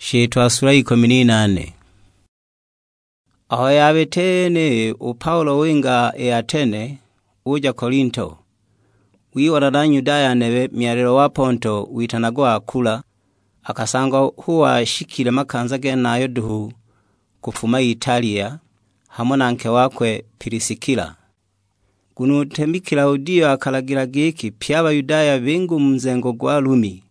Shitwa sura 18. Aho yabetene Paulo winga Atene uja Korinto. Wiwona na Yudaya nebe myalelo wa Ponto witanagwa Akula, akasanga huwa shikile makanza genayo duhu kufuma Italia hamwe na nke wakwe Pirisikila. Gunu tembi Klaudio akalagira giki pyaba Yudaya bingu mzengo gwa Rumi.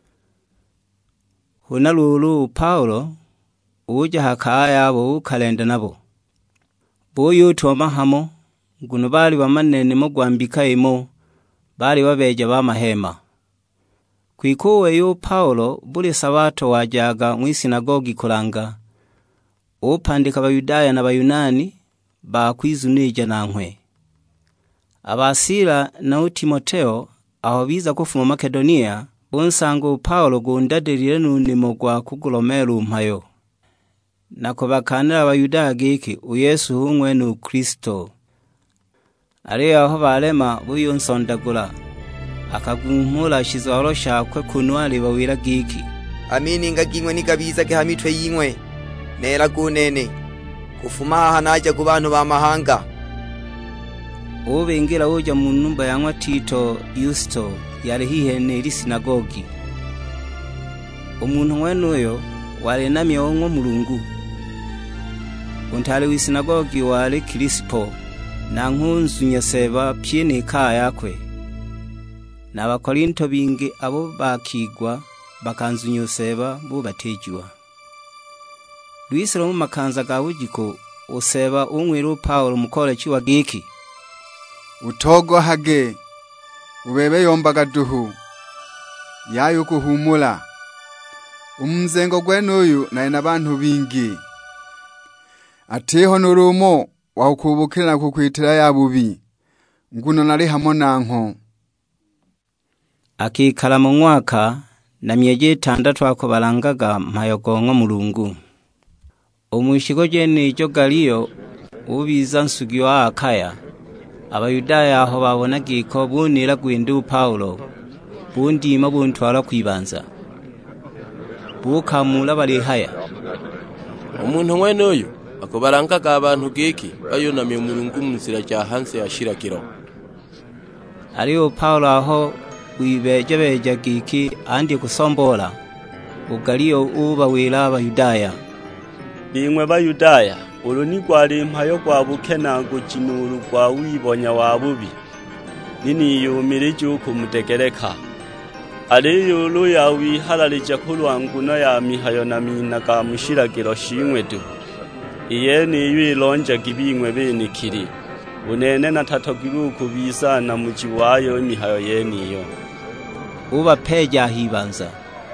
Huna lulu Paulo uja hakaya abo kalenda nabo. Boyo toma hamo gunu bali bamanene mo gwambika imo bali babeja ba mahema. Kwikuwe yo Paulo buli sabato wajaga mw'isinagogi kulanga. Upandika Abayudaya na Bayunani bakwizunija nankwe. Abasila na Timoteo aho biza kufuma Makedonia bonsango Paulo gundadirire n'unimo gwa kugulomera umpayo. Nako bakanira Abayudaya giki uyesu humwe nu Kristo. Ari aho balema buyonsondagula akagumpura shizwaro shakwe kunwali bawira giki amini ngagimwe nigabiza ke hamitwe yinkwe nera gunene kufuma hanaja ku bantu ba mahanga. Ubingira uja mu numba ya Tito Yusto yari hihene iri sinagogi. Umuntu wenuyo wale namye onwo Mulungu. Untale w'isinagogi wale Kirispo na nkunzu nyaseba pyene kaya yakwe. N'Abakorinto bingi abo bakigwa bakanzu nyoseba bo batejwa. Luisiro mu makanza ga bujiko useba umwiru Paulo mukole chiwa giki utogo hage ubebe yombaga duhu yayo kuhumula umzengo gwenuyu na n'abantu bingi ateho nurumo wakubukira kukwitira yabubi nguno nari hamo nanko. Akikala mu mwaka na myeje 6 ako balangaga mpayogongo Mulungu. Omushigo jene ijo Galiyo ubiza nsugyo Akaya. Abayudaya aho babona giko bunira gwindu Paulo bundima buntwara kwibanza. Bukamula bali haya. Umuntu mwene uyu akobarangaga abantu giki bayonamye Mulungu munzira cya hanse yashirakiro. Ariyo Paulo aho wibejebeja giki andi kusombola Galiyo uba wila Abayudaya. Bimwe Bayudaya uluni gwali mpayo gwa bukena gukinuru gwa wibonya wabubi nini yumirije ukumutegereka ariyo luya wihalalije kulwanguna ya mihayo na mina ga mushiragiro shimwe du iye ni yilonje gibimwe benikiri unene na tatogiru kubisa na mujiwayo mihayo yeniyo uba peja hibanza.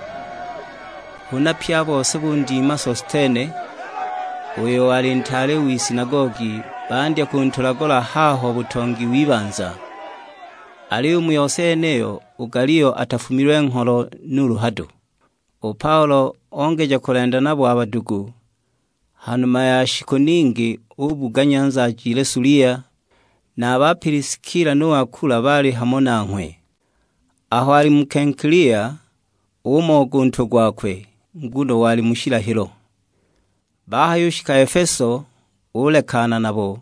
Huna pya bose bundima Sostene uyo wali ntale w'isinagogi bandya kuntulagola haho butongi wibanza. Ali umuyose eneyo Galiyo atafumirwe nkolo n'uruhado. Paulo ongeja kulenda nabo abadugu. Hanuma ya shikoningi ubuganyanza ajile Sulia na Abapirisikila no Akula bali hamo nankwe. Aho ali mukenkilia umogunto gwakwe nguno wali mushirahiro. Bahayushika Efeso ulekana nabo.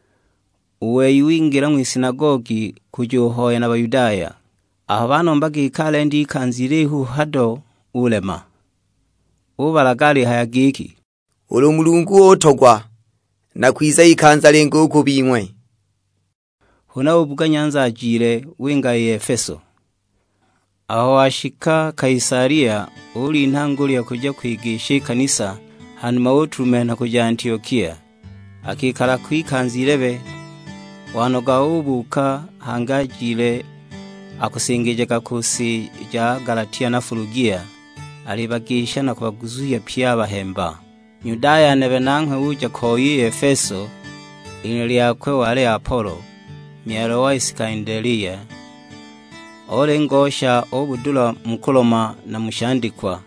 Uwe yuingira mw'isinagogi kujuhoya n'Abayudaya. Aho banombaga ikale ndi ikanzirehu hado ulema. Ubalagali hayagiki Ulu Mulungu otogwa na kwiza ikanza lengo ukubimwe. Huna ubuganyanza ajire winga Efeso. Aho ashika Kaisaria uli intanguli ya kuja kwigisha kanisa hanuma utrumena kuja Antiokia. Akikala kwikanzirebe wanoga ubuka hangajile akusengeje kakusi ja Galatia na Furugia alibagisha na kubaguzuya pya bahemba. Yudaya nebe nankwe uja koyi Efeso ineli yakwe wale Apolo myalo wa Iskandelia ole ngosha obudula mukoloma na mushandikwa.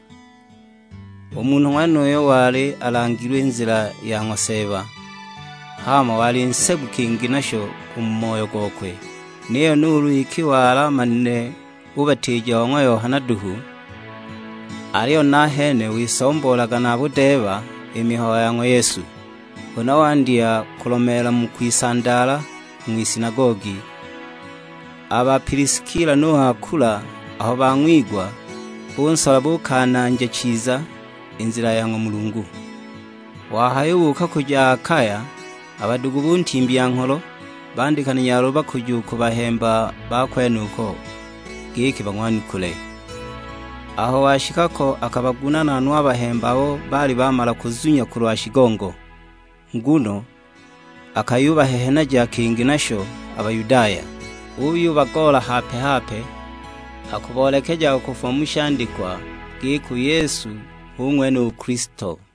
Umuntu wanuyo wale alangirwe nzira ya ngoseba hama wali nsebukingi nasho kumoyo gokwe niyo nuru ikiwala manne ubateja wa Yohana duhu aliyo nahene wisombolaga na budeba imihoya ya ng'wa Yesu. Huna wandia kulomela mukwisandala mw'isinagogi. Aba Pirisikila no Akula aho bang'wigwa bunsaba bukananje ciza inzira ya ng'wa Mulungu. Wahayubuka kuja Akaya, abadugu buntimbi ya nkolo bandikana nyaro bakujuko bahemba bakwenuko giki bang'wanikule. Aho washikako akabagunana n'abahemba abo bali bamala kuzunya kurwa shigongo. Nguno akayubahehe ja kingi nasho abayudaya. Uyu bagola hape hape akubolekeja okufa mushandikwa giku Yesu umwene Ukristo.